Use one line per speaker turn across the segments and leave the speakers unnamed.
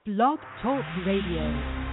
Blog Talk Radio.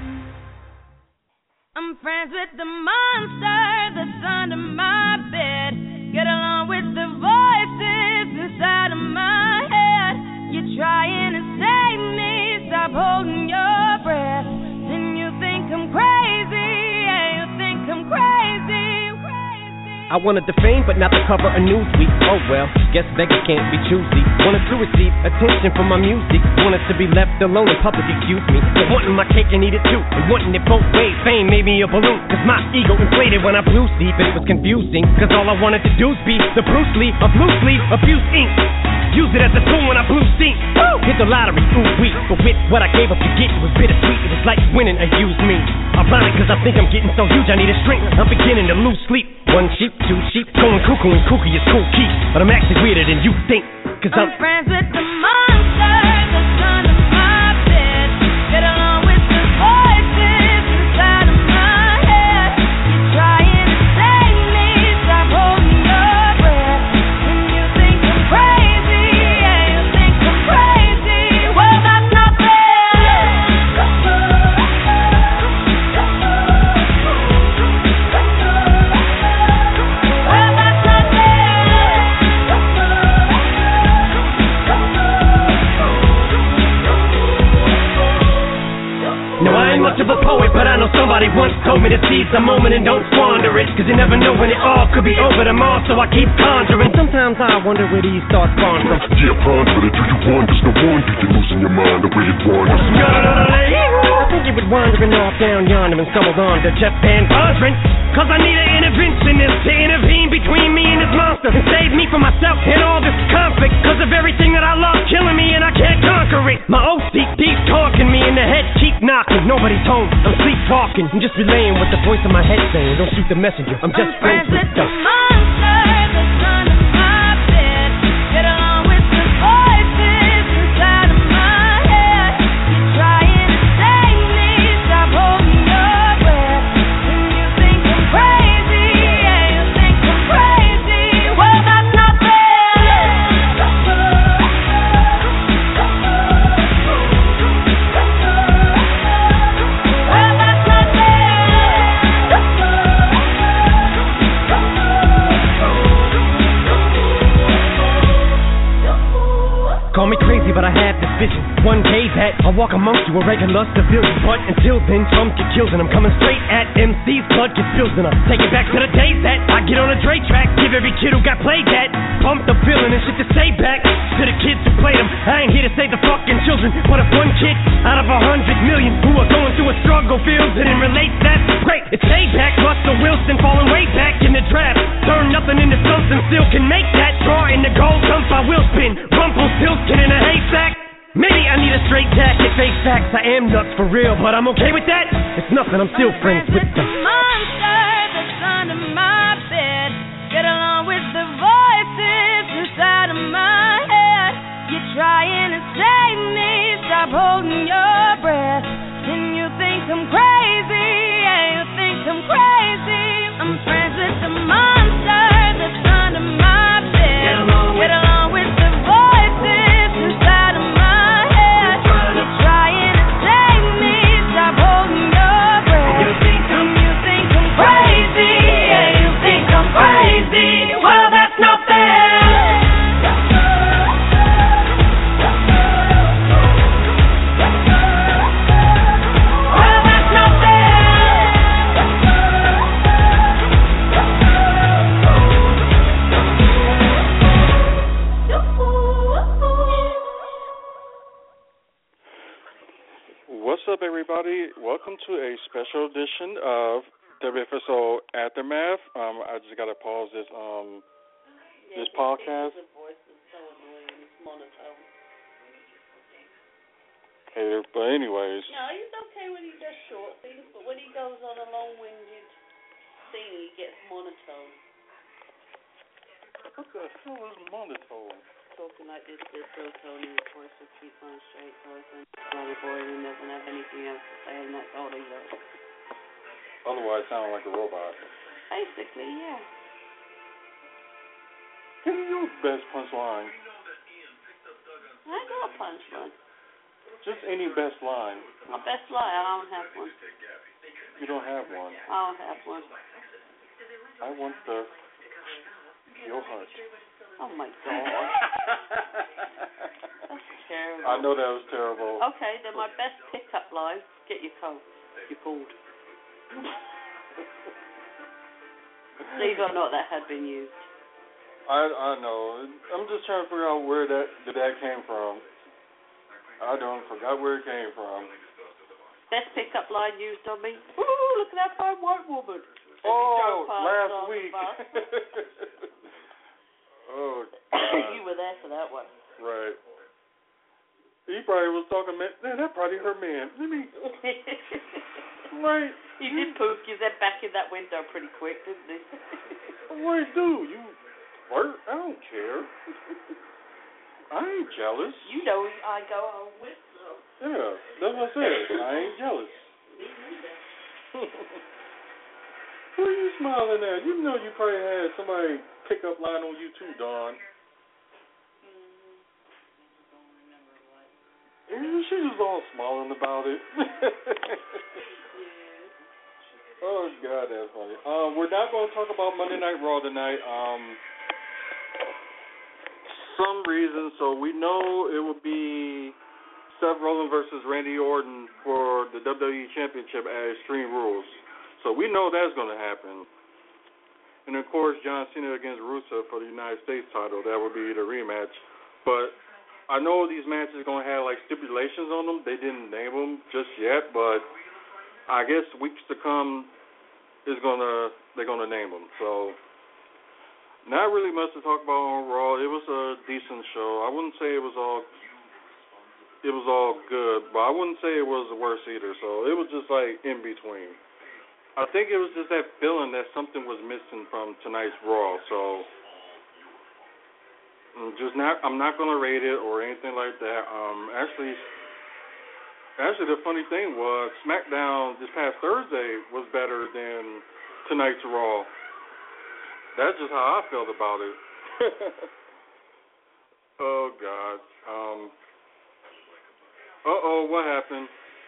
I'm friends with the monster that's under my bed. Get along with the voices inside of my head. You're trying to save me, stop holding your breath. Then you think I'm crazy, yeah, you think I'm crazy.
I wanted the fame, but not the cover of Newsweek. Oh well, guess beggars can't be choosy. Wanted to receive attention from my music. Wanted to be left alone in public, excuse me. But wanting my cake and eat it too. And wanting it both ways. Fame made me a balloon. Cause my ego inflated when I blew sleep. And it was confusing. Cause all I wanted to do was be the Bruce Lee of loose leaf, abuse ink. Use it as a tool when I blew steam. Woo! Hit the lottery, ooh wee. But with what I gave up to get, it was bittersweet. It was like winning a used me. Ironic, cause I think I'm getting so huge I need a shrink. I'm beginning to lose sleep. One sheep, two sheep, going cuckoo and kooky is cool key. But I'm actually weirder than you think. Cause I'm
friends with the monster that's under my bed. Get along with the voices inside of my head. You're trying to save me, stop holding your breath. And you think I'm crazy, yeah, you think I'm crazy. Well, that's not fair. Well, that's not
No, I ain't much of a poet, but I know somebody once told me to seize the moment and don't squander it. Cause you never know when it all could be over tomorrow, so I keep conjuring. Sometimes I wonder where these thoughts spawn from.
Yeah, ponder it, do you wonder? No wonder you're losing your mind the way it wanders.
I think it was wandering off down yonder and stumbled on to Jeff Van Vosren. Cause I need an interventionist to intervene between me and this monster and save me from myself and all this conflict. Cause of everything that I love killing me and I can't conquer it. My OC deep talking me in the head, keep knocking. Nobody's home, I'm sleepwalking. I'm just relaying what the voice in my head saying. Don't shoot the messenger, I'm just friends with the
monster that's under my bed. Get along with the voices inside of my head. You're trying to save me, stop holding your breath. And you think I'm crazy, yeah, you think I'm crazy. Well, that's not
Call me crazy, but I have this vision. One day that I'll walk amongst you a regular civilian. But until then, some get killed and I'm coming straight at MC's blood gets spilled. And I take it back to the days that I get on a Dre track. Give every kid who got played that pump the feeling and shit to say back to the kids who played them. I ain't here to save the fucking children, but if one kid out of 100 million who are going through a struggle feels it and relates, that's great. It's payback. Russell Wilson falling way back in the draft. Turn nothing into something, still can make that. Draw in the gold dump, I will spin. Rumpelstiltskin in a haystack. Maybe I need a straight jacket, face facts. I am nuts for real, but I'm okay with that. It's nothing, I'm still friends with the
monster that's under my bed. Get along with the voices inside of my head. You're trying to save me, stop holding your breath. Then you think I'm crazy, yeah, you think I'm crazy. I'm friends with the monster that's under my bed. Get along with the voices inside of my head. You're trying to save me, stop holding your breath. You think I'm crazy, yeah, you think I'm crazy. Well, that's not fair.
What's up, everybody? Welcome to a special edition of WFSO Aftermath. I just got to pause this podcast. Okay, but anyways.
No, he's okay when he does short things, but when he goes on a long-winded thing, he gets monotone.
What the hell is monotone?
Talking like this so Tony, his voice just keeps on a straight voice and slowly boy and doesn't have anything else to say, and that's all he does.
Otherwise, sound like a robot.
Basically, yeah.
Give me your best punchline.
I got a punchline.
Just any best line.
My best lie, I don't have one.
You don't have one.
I don't have one.
I want your heart.
Oh my God. That's terrible.
I know that was terrible.
Okay, then my best pickup line, get your coat. You're bored. Believe it or not, that had been used.
I know. I'm just trying to figure out where that came from. I don't forgot where it came from.
Best pickup line used on me. Ooh, look at that fine white woman.
Last week. Oh, God.
You were there for that one.
Right. He probably was talking, man, that probably her man. Right.
He did poke his head back in that window pretty quick, didn't he?
What do? You flirt? I don't care. I ain't jealous.
You know I go home with them.
Yeah, that's what I said. I ain't jealous. What are you smiling at? You know you probably had somebody pick up line on you too, Dawn. She was all smiling about it. Oh, God, that's funny. We're not going to talk about Monday Night Raw tonight. Some reason, so we know it will be Seth Rollins versus Randy Orton for the WWE Championship at Extreme Rules. So we know that's going to happen. And, of course, John Cena against Rusev for the United States title. That would be the rematch. But I know these matches are going to have, like, stipulations on them. They didn't name them just yet, but I guess weeks to come they're going to name them. So not really much to talk about on Raw. It was a decent show. I wouldn't say it was all good, but I wouldn't say it was the worst either. So it was just like in between. I think it was just that feeling that something was missing from tonight's Raw. So I'm not gonna rate it or anything like that. Actually, the funny thing was SmackDown this past Thursday was better than tonight's Raw. That's just how I felt about it. Oh God. What happened?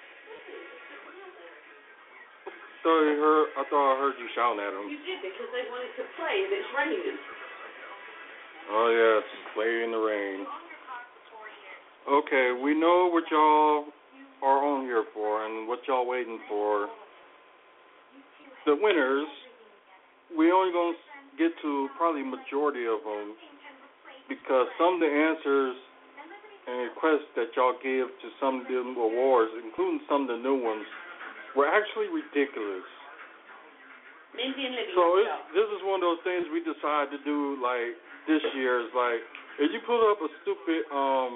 I thought I heard you shouting at them.
You did because they wanted to play and it's raining.
Oh yes, play in the rain. Okay, we know what y'all are on here for and what y'all waiting for. The winners, we only gonna get to probably majority of them because some of the answers and requests that y'all give to some of the awards, including some of the new ones, were actually ridiculous.
Mindy and Libby.
So this is one of those things we decided to do like this year. Is like if you put up a stupid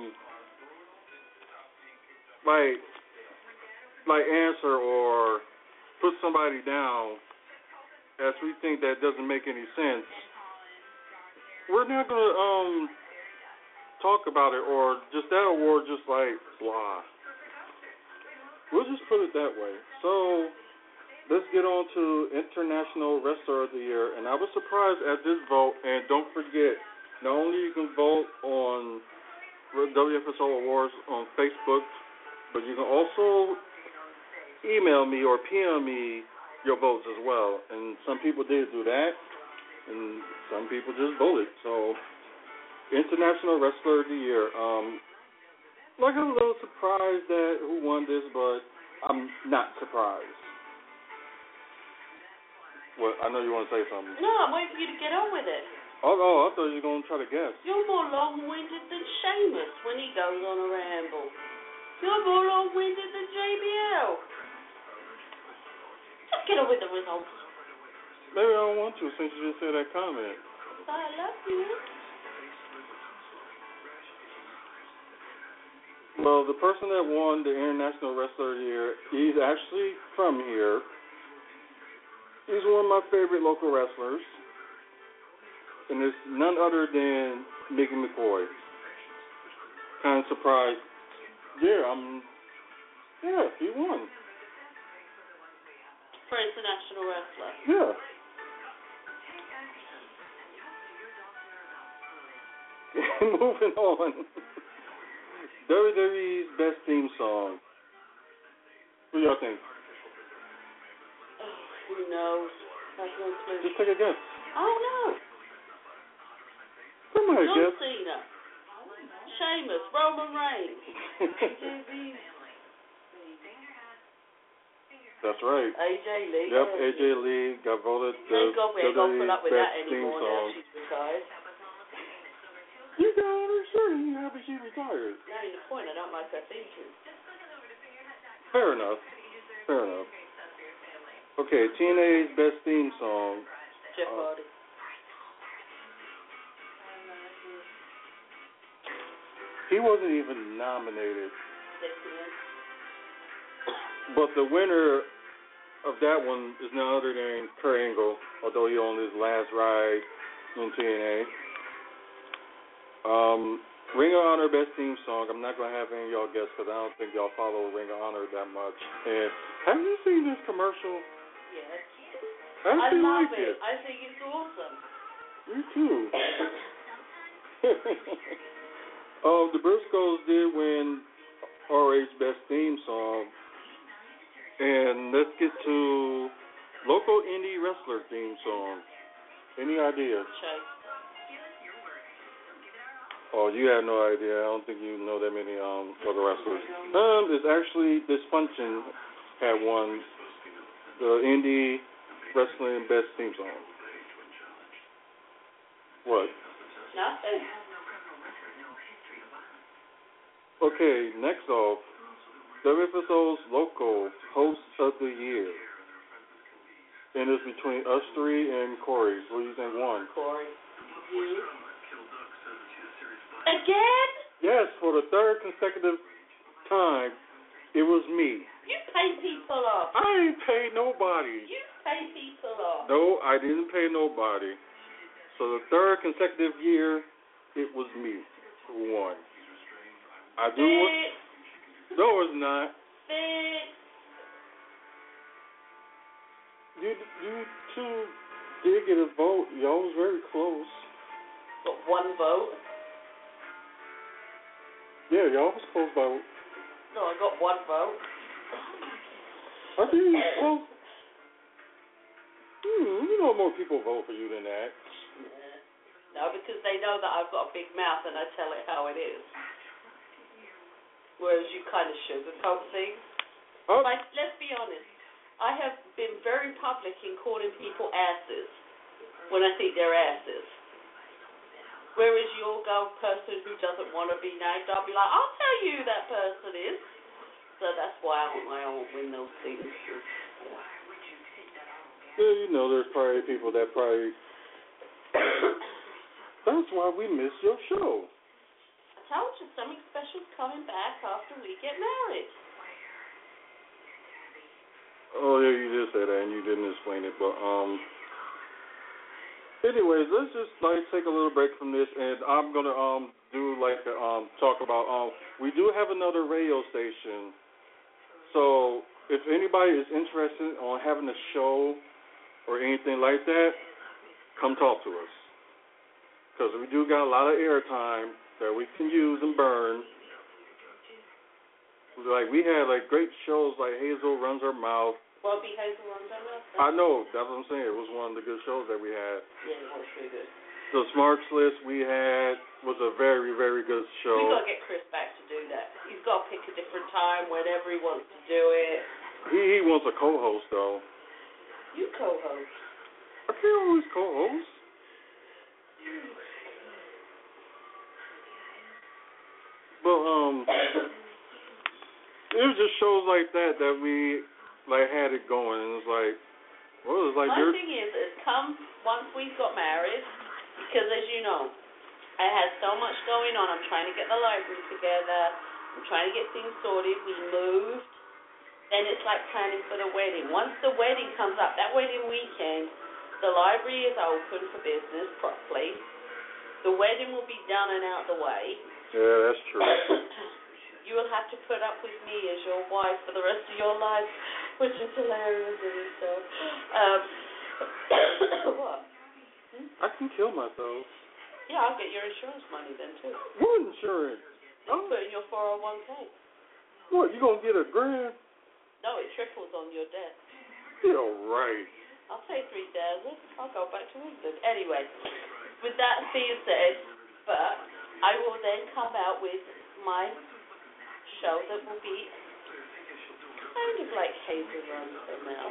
like answer or put somebody down as we think that doesn't make any sense, we're not gonna talk about it or just that award just like blah. We'll just put it that way. So let's get on to International Wrestler of the Year. And I was surprised at this vote. And don't forget, not only you can vote on WFSO Awards on Facebook, but you can also email me or PM me your votes as well. And some people did do that, and some people just voted. So, International Wrestler of the Year. Like I'm a little surprised at who won this, but I'm not surprised. Well, I know you want to say something.
No, I'm waiting for you to get on with it.
Oh, I thought you were going to try to guess.
You're more long-winded than Sheamus when he goes on a ramble. You're more long-winded than JBL. Just get on with the results.
Maybe I don't want to since you just said that comment.
I love you.
Well, the person that won the International Wrestler of the Year, he's actually from here. He's one of my favorite local wrestlers. And it's none other than Mickey McCoy. Kind of surprised. Yeah, he won.
For International Wrestler.
Yeah. Moving on. WWE's best theme song. What do y'all think?
Oh, who knows? I have no clue.
Just take a guess.
I don't know.
Somebody
John
guess.
Cena. Sheamus. Roman Reigns.
That's right.
AJ Lee.
Yep, AJ Lee got voted the
Thank God we ain't gonna put up with that
best theme
anymore
song.
now she's retired.
You got her shirt and you happy she retired.
That ain't the point. I don't like her theme tune.
Fair enough. Fair enough. Okay, TNA's best theme song.
Jeff Hardy.
He wasn't even nominated.
Yes, he is.
But the winner of that one is none other than Kurt Angle, although he on his last ride in TNA. Ring of Honor best theme song. I'm not going to have any of y'all guess because I don't think y'all follow Ring of Honor that much. And have you seen this commercial?
Yes.
I actually
love
like
it. I think it's awesome.
Me too. The Briscoes did win RH best theme song. And let's get to local indie wrestler theme song. Any ideas?
Chase.
Oh, you have no idea. I don't think you know that many other wrestlers. It's actually Dysfunction had won the indie wrestling best theme song. What?
Nothing.
Okay, next off, WFSO's local host of the year. And it's between us three and Corey. What do you think won?
Corey. You. Again?
Yes, for the third consecutive time, it was me.
You pay people off.
I ain't paid nobody.
You pay people off.
No, I didn't pay nobody. So the third consecutive year, it was me who won. I do what? No, it's not. You two did get a vote. Y'all was very close.
Got one vote?
Yeah, y'all was close by.
No, I got one vote.
I think you was close. You know more people vote for you than that.
Yeah. No, because they know that I've got a big mouth and I tell it how it is. Whereas you kind of sugarcoat things. Like, let's be honest. I have been very public in calling people asses when I think they're asses. Whereas you'll go person who doesn't want to be named, I'll be like, I'll tell you who that person is. So that's why I won't win those things.
Yeah, you know, there's probably people that probably. That's why we miss your show.
I told you something special's coming back after we get married.
Oh yeah, you did say that, and you didn't explain it. But anyways, let's just take a little break from this, and I'm gonna do talk about we do have another radio station. So if anybody is interested on having a show or anything like that, come talk to us, because we do got a lot of airtime that we can use and burn. Like we had great shows like Hazel Runs Her Mouth.
Well, be Hazel Runs Her Mouth.
I know, that's what I'm saying. It was one of the good shows that we had.
Yeah, it was pretty good.
The Smarts List we had was a very, very good show.
We've got to get Chris back to do that. He's got to pick a different time whenever he wants to do it.
He wants a co-host, though.
You co-host.
I can't always co-host. But, it was just shows like that we, had it going. And it was like, well, it was like...
My thing is come once we've got married, because as you know, I had so much going on. I'm trying to get the library together. I'm trying to get things sorted. We moved. Then it's like planning for the wedding. Once the wedding comes up, that wedding weekend, the library is open for business properly. The wedding will be done and out the way.
Yeah, that's true.
You will have to put up with me as your wife for the rest of your life, which is hilarious. So, what?
I can kill myself.
Yeah, I'll get your insurance money then, too.
What insurance?
Just put in your 401k.
What, you going to get $1,000?
No, it triples on your death.
Yeah, right.
I'll say 3,000. I'll go back to England. Anyway, with that being said, but I will then come out with my show that will be kind of like Hazel runs them now.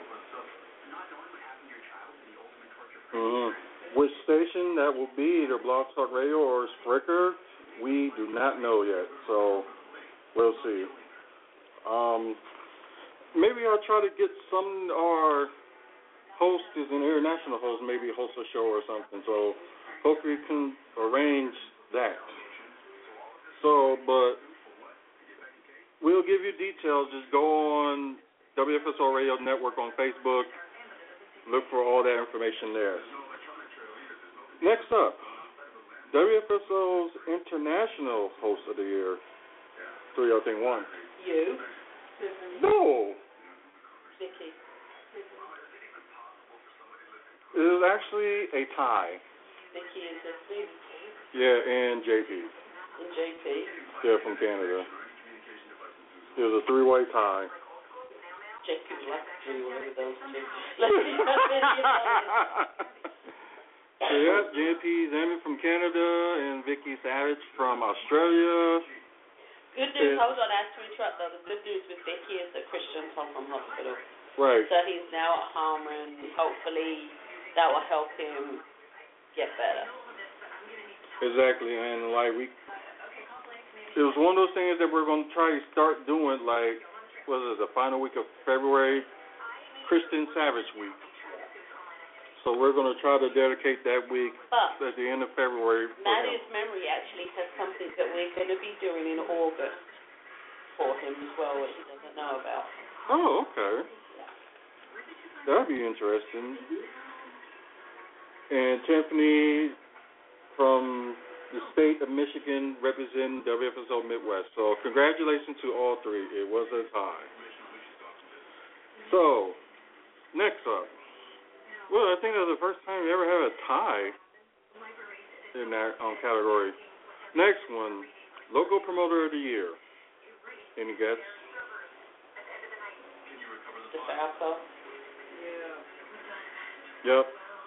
Which station that will be, either Blog Talk Radio or Spreaker, we do not know yet, so we'll see. Maybe I'll try to get some of our hosts, is an international host, maybe host a show or something, so hopefully we can arrange that. So, but we'll give you details. Just go on WFSO Radio Network on Facebook. Look for all that information there. Next up, WFSO's International Host of the Year. So y'all think one?
You?
No.
Vicky.
It is actually a tie.
Vicky and Tiffany.
Yeah, and JP.
And JP.
Yeah, from Canada. It was a three-way tie.
JP would like to do one of those two.
So yeah, JP Zami from Canada and Vicky Savage from Australia.
Good news, hold on, I have to interrupt though. The good news with Vicky is that Christian's home from hospital.
Right.
So he's now at home and hopefully that will help him get better.
Exactly, and like it was one of those things that we're going to try to start doing, like, was it the final week of February, Christian Savage Week. So we're going to try to dedicate that week at the end of February.
Maddie's Memory actually has something that we're going to be doing in August for him as well, which he doesn't know about.
Oh, okay. That'd be interesting. And Tiffany from the state of Michigan representing WFSO Midwest. So congratulations to all three. It was a tie. So, next up. Well, I think that was the first time we ever had a tie in that category. Next one, Local Promoter of the Year. Any guess?
DeFalco.
Yep.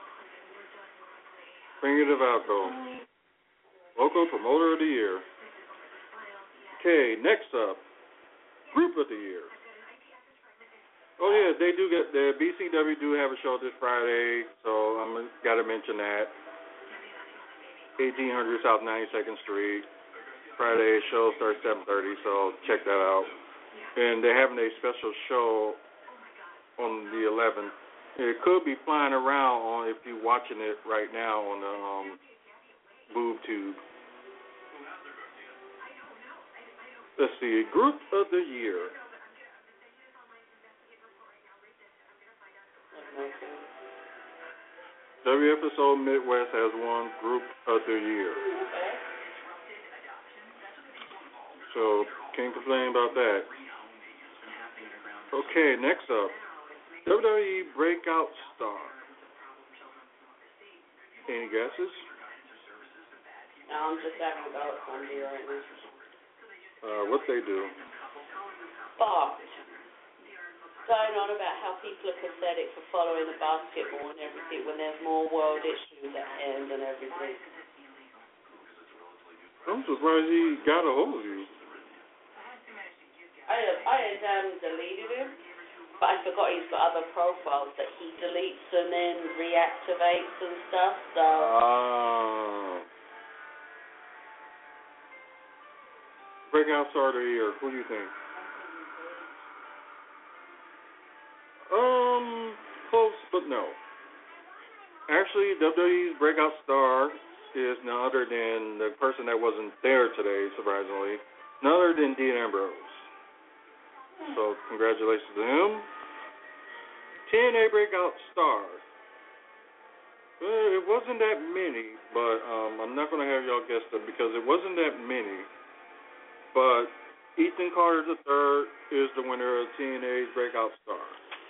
Bring it DeFalco. Local Promoter of the Year. Okay, next up, Group of the Year. Oh yeah, they do get the BCW do have a show this Friday, so I'm got to mention that. 1800 South 92nd Street. Friday show starts 7:30, so check that out. And they're having a special show on the 11th. It could be flying around on if you're watching it right now on the Boob Tube. Let's see, Group of the Year. WFSO Midwest has won Group of the Year. So, can't complain about that. Okay, next up, WWE Breakout Star. Any guesses?
No, I'm just having a go at Sunday right now.
What they do?
But going on about how people are pathetic for following the basketball and everything when there's more world issues at hand and everything.
I'm surprised he got a hold of you.
I had deleted him, but I forgot he's got other profiles that he deletes and then reactivates and stuff, so...
Breakout Star of the Year, who do you think? Close, but no. Actually, WWE's Breakout Star is none other than the person that wasn't there today, surprisingly, none other than Dean Ambrose. So, congratulations to him. TNA Breakout Star. Well, it wasn't that many, but I'm not going to have y'all guess them because it wasn't that many. But Ethan Carter III is the winner of TNA's Breakout Star.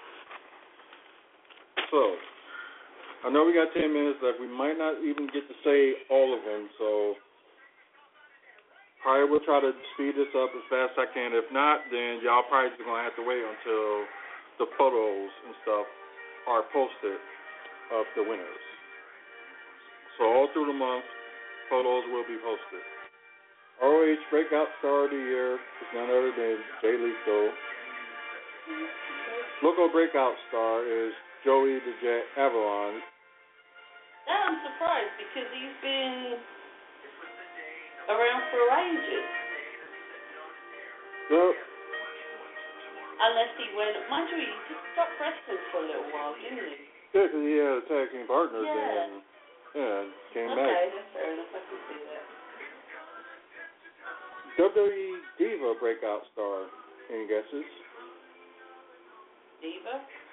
So, I know we got 10 minutes left. We might not even get to say all of them, so Probably will try to speed this up as fast as I can. If not, then y'all probably just going to have to wait until the photos and stuff are posted of the winners. So all through the month, photos will be posted. ROH Breakout Star of the Year is none other than Jay Lethal. Local Breakout Star is Joey the Jet Avalon.
That I'm surprised because he's been around for ages.
Yep.
Unless he went, mind you, he just stopped wrestling for a little while, didn't he?
Yeah, because he had a tag team partner
Yeah.
then. Yeah, came back.
Okay, that's fair enough. I can see that.
WWE Diva Breakout Star. Any guesses?
Diva?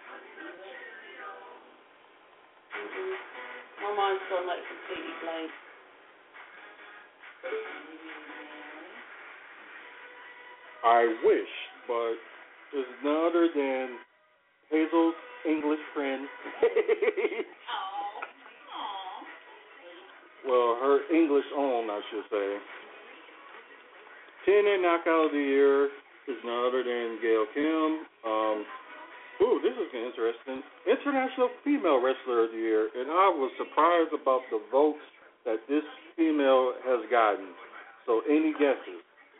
My mind's gone like completely blank.
I wish, but it's none other than Hazel's English friend. Well, her English own, I should say. TNA Knockout of the Year is none other than Gail Kim. This is interesting. International Female Wrestler of the Year, and I was surprised about the votes that this female has gotten. So, any guesses?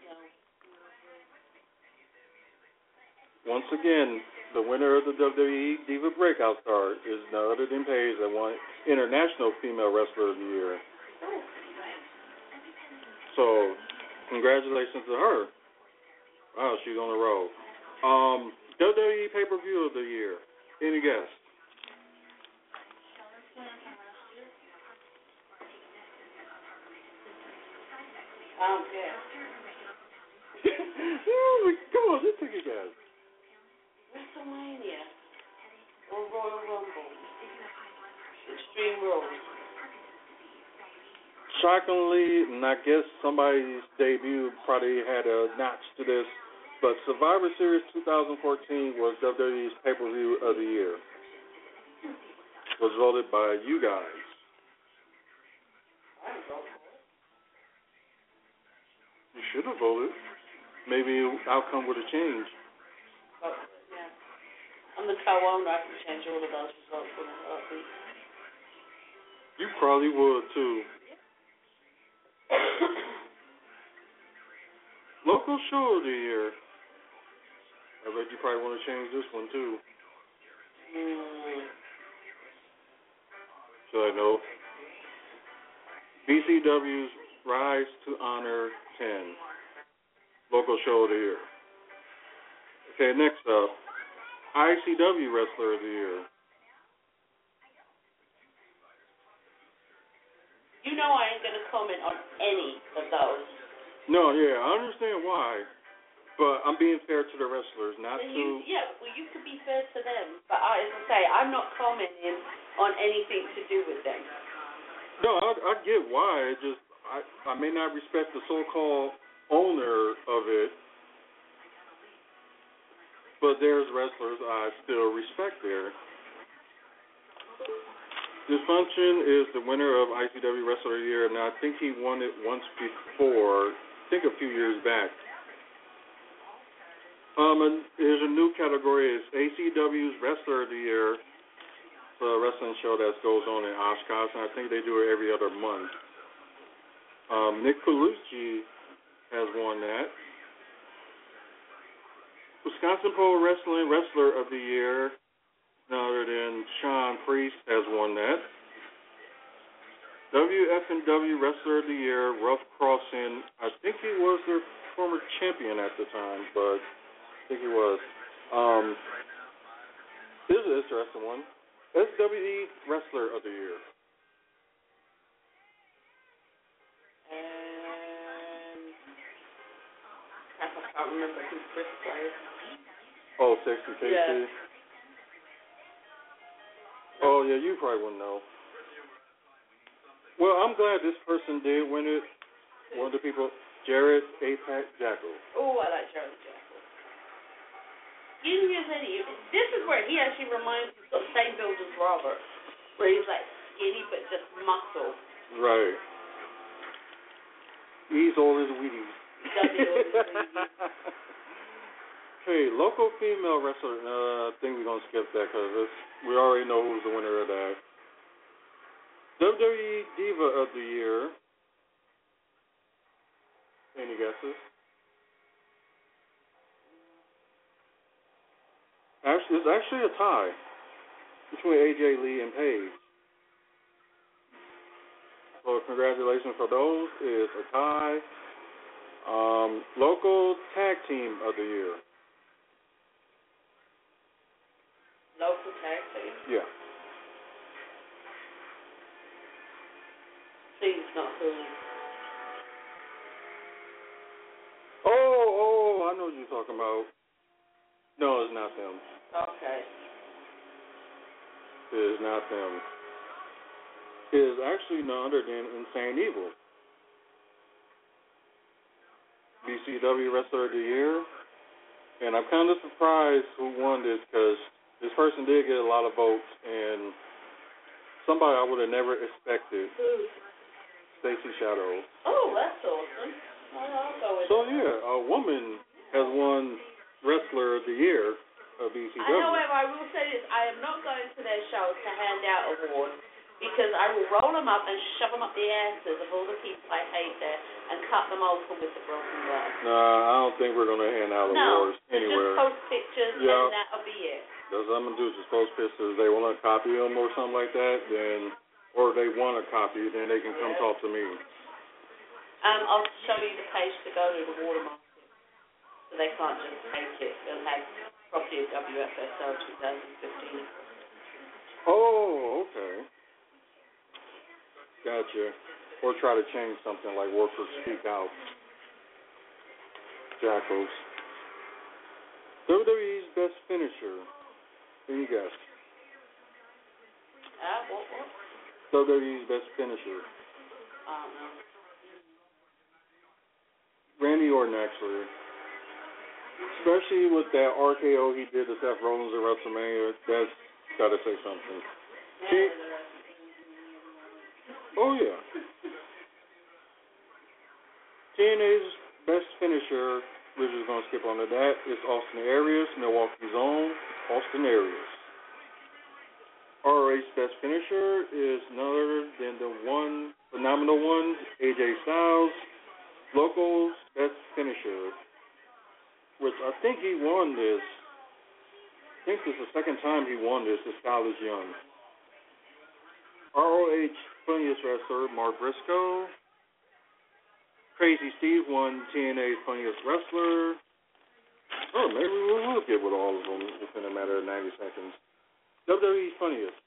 Once again, the winner of the WWE Diva Breakout Star is none other than Paige that won International Female Wrestler of the Year. So, congratulations to her. Wow, she's on the road. WWE Pay-Per-View of the Year. Any guess?
I don't care.
Come on, just take a guess.
WrestleMania or Royal Rumble? Extreme Rules.
Shockingly, and I guess somebody's debut probably had a notch to this, but Survivor Series 2014 was WWE's pay-per-view of the year. Was voted by you guys. You should have voted. Maybe outcome would have changed.
Oh, yeah. I'm the co-owner. I can change all of those results in a heartbeat.
You probably would, too. Local show of the year. I bet you probably want to change this one, too. So I know. BCW's Rise to Honor 10. Local show of the year. Okay, next up. ICW Wrestler of the Year.
You know I ain't going to comment on any of those.
No, yeah, I understand why. But I'm being fair to the wrestlers, not to...
You could be fair to them. But as I say, I'm not commenting on anything to do with them.
No, I get why. It just, I may not respect the so-called owner of it, but there's wrestlers I still respect there. Dysfunction is the winner of ICW Wrestler of the Year, and I think he won it once before, I think a few years back. And there's a new category, it's ACW's Wrestler of the Year. It's a wrestling show that goes on in Oshkosh, and I think they do it every other month. Nick Palucci has won that. Wisconsin Pro Wrestling Wrestler of the Year, none other than Sean Priest, has won that. WF&W Wrestler of the Year, Rough Crossing. I think he was their former champion at the time, but I think he was. This is an interesting one. SWE Wrestler of the Year.
I can't remember who Chris played.
Oh, Sexy Casey.
Yeah.
Oh, yeah, you probably wouldn't know. Well, I'm glad this person did win it. One of the people, Jared Apex Jackal.
Oh, I like Jared Jackal. This is where he actually reminds me of the same build as Robert, where he's like skinny but just muscle.
Right. He's all his Wheaties. Hey, local female wrestler. I think we're going to skip that because we already know who's the winner of that. WWE Diva of the Year. Any guesses? It's actually a tie between AJ Lee and Paige. So congratulations for those. It's a tie. Local Tag Team of the Year.
Local tag team?
Yeah.
Seems not cool.
Oh, I know what you're talking about. No, it's not them.
Okay.
It is not them. It is actually none other than Insane Evil. BCW Wrestler of the Year. And I'm kind of surprised who won this because this person did get a lot of votes, and somebody I would have never expected.
Who?
Stacey Shadow.
Oh, that's awesome. Well, I'll go with
So, yeah, a woman has won Wrestler of the Year of BCW.
However, I will say this. I am not going to their shows to hand out awards because I will roll them up and shove them up the asses of all the people I hate there and cut them open with the broken glass.
Nah, I don't think we're going to hand out awards anywhere.
Just post pictures and that'll be it.
That's what I'm going to do, just post pictures. They want to copy them or something like that, then, or they want a copy, then they can come talk to me.
I'll show you the page to go to the water market. So they can't just take it. They'll have property of WFSO 2015.
Oh, okay. Gotcha. Or try to change something like Workers Speak Out. Jackals. WWE's Best Finisher. Any guess?
What?
WWE's Best Finisher.
I don't know.
Randy Orton, actually. Especially with that RKO he did to Seth Rollins at WrestleMania. That's got to say something. Oh, yeah. TNA's Best Finisher, we're just going to skip on to that, is Austin Aries, Milwaukee's own Austin Aries. ROH's Best Finisher is none other than the one, phenomenal one, AJ Styles. Local's Best Finisher, which I think he won this. I think this is the second time he won this, is Styles Young. ROH Funniest Wrestler, Mark Briscoe. Crazy Steve won TNA's Funniest Wrestler. Oh, maybe we'll get with all of them within a matter of 90 seconds. WWE's Funniest.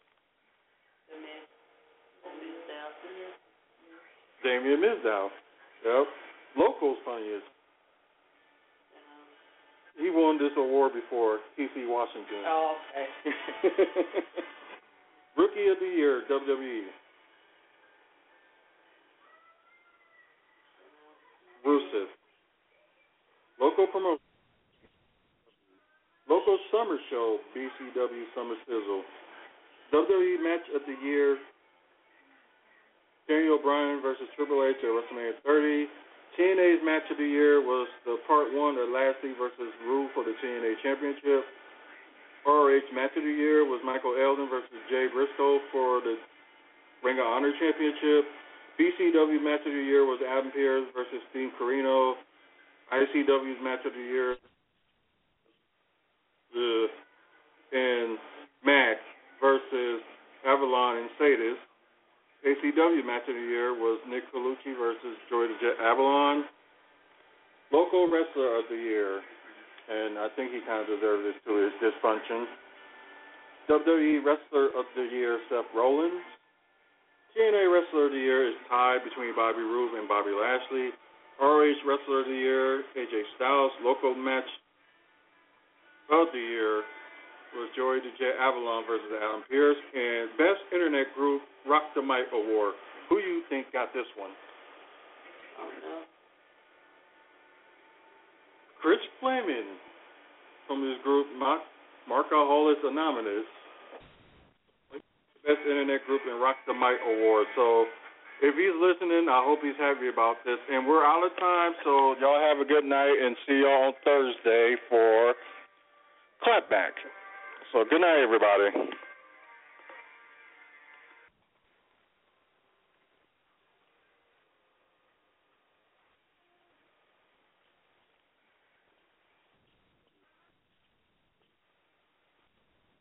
Damien Mizdow. Yep. Local's Funniest. He won this award before, T.C. Washington.
Oh, okay.
Rookie of the Year, WWE. Rusev. Local promotion. Local Summer Show, BCW Summer Sizzle. WWE Match of the Year, Daniel Bryan versus Triple H at WrestleMania 30. TNA's Match of the Year was the Part 1 of Lashley versus Rude for the TNA Championship. ROH Match of the Year was Michael Elgin versus Jay Briscoe for the Ring of Honor Championship. BCW Match of the Year was Adam Pearce versus Steve Corino. ICW's Match of the Year and Mac versus Avalon and Sadis. ACW Match of the Year was Nick Colucci versus Joy the Jet Avalon. Local Wrestler of the Year, and I think he kind of deserves this to his dysfunction. WWE Wrestler of the Year, Seth Rollins. TNA Wrestler of the Year is tied between Bobby Roode and Bobby Lashley. ROH Wrestler of the Year, AJ Styles. Local Match of the Year was Joey the Jet Avalon versus Adam Pearce. And Best Internet Group, Rock the Mic Award. Who you think got this one?
Oh, no.
Chris Fleming from his group Markaholics Anonymous. Best Internet Group and Rock the Mic Award. So If he's listening, I hope he's happy about this. And we're out of time, so y'all have a good night and see y'all on Thursday for Clapback. So good night, everybody.